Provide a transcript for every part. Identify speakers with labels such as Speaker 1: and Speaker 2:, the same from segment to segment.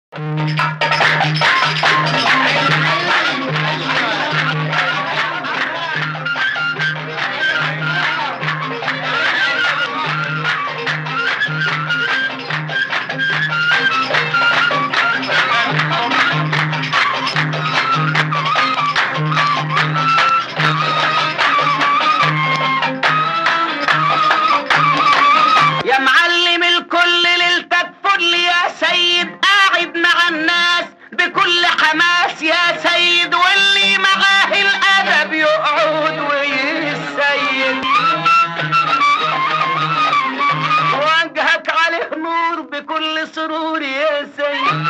Speaker 1: يا معلم الكل ليلتك فل يا سيد، قاعد مع الناس بكل حماس يا سيد، واللي معاه الادب يقعد ويسيد، وجهك عليه نور بكل سرور يا سيد،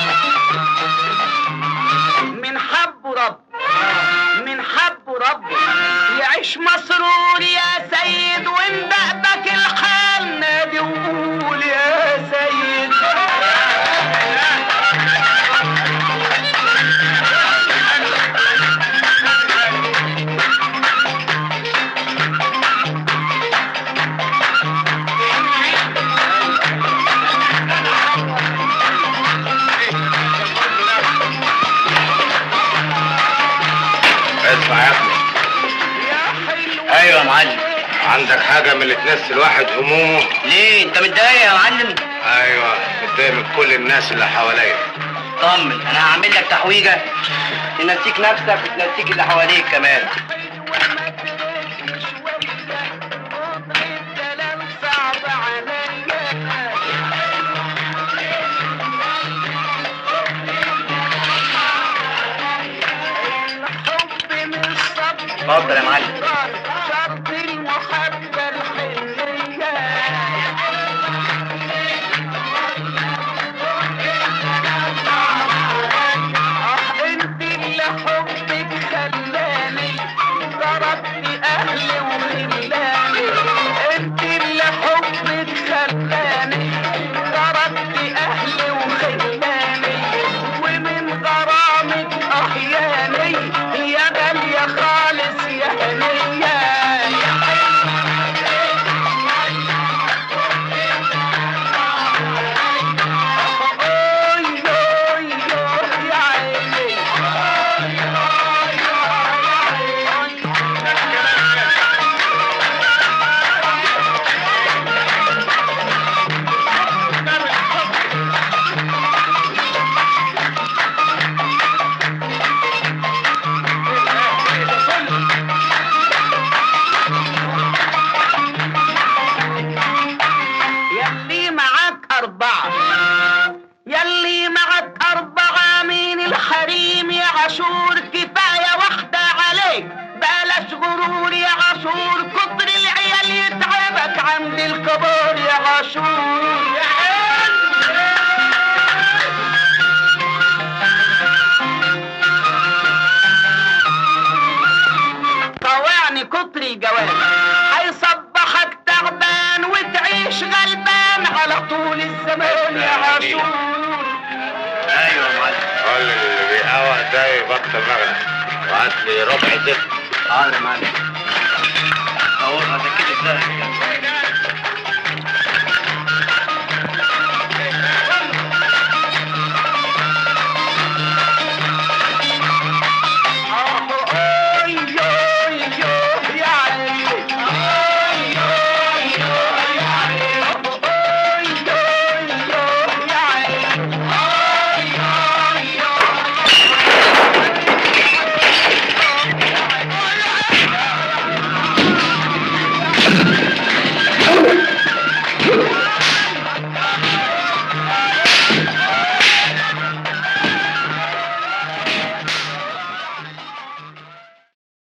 Speaker 1: من حبه رب من حبه رب يعيش مسرور يا سيد، وان دقدك الحال نادي وقول يا سيد.
Speaker 2: اسمع يا ابني.
Speaker 3: ايوه يا معلم.
Speaker 2: عندك حاجة من اللي تنسي الواحد همومه؟
Speaker 3: ليه انت متضايق يا معلم؟
Speaker 2: ايوه متضايق من كل الناس اللي حواليا.
Speaker 3: طمن، انا هعمل لك تحويجه تنسيك نفسك وتنسيك اللي حواليك كمان. اتفضل يا معلم.
Speaker 1: شرط المحبة الحنية، انت اللي حبك خلاني تركت اهلي وخلاني، انت اللي حبك خلاني تركت اهلي وخلاني، ومن غرامك احياني يا غالية خالص يا هنية. يلي معك أربعة من الحريم يا عاشور، كفاية واحدة عليك بلاش غرور يا عاشور، كتر العيال يتعبك عند الكبار يا عاشور. طوعني كتر الجواب هيصبحك تعبان وتعيش غلبان على طول الزمان يا عاشور.
Speaker 3: ايوه يا معلم.
Speaker 2: قول اللي بيقوق ده يبطل مغنى وهات لي ربع زبده.
Speaker 3: حاضر يا معلم. اهو هذا كده ازاي؟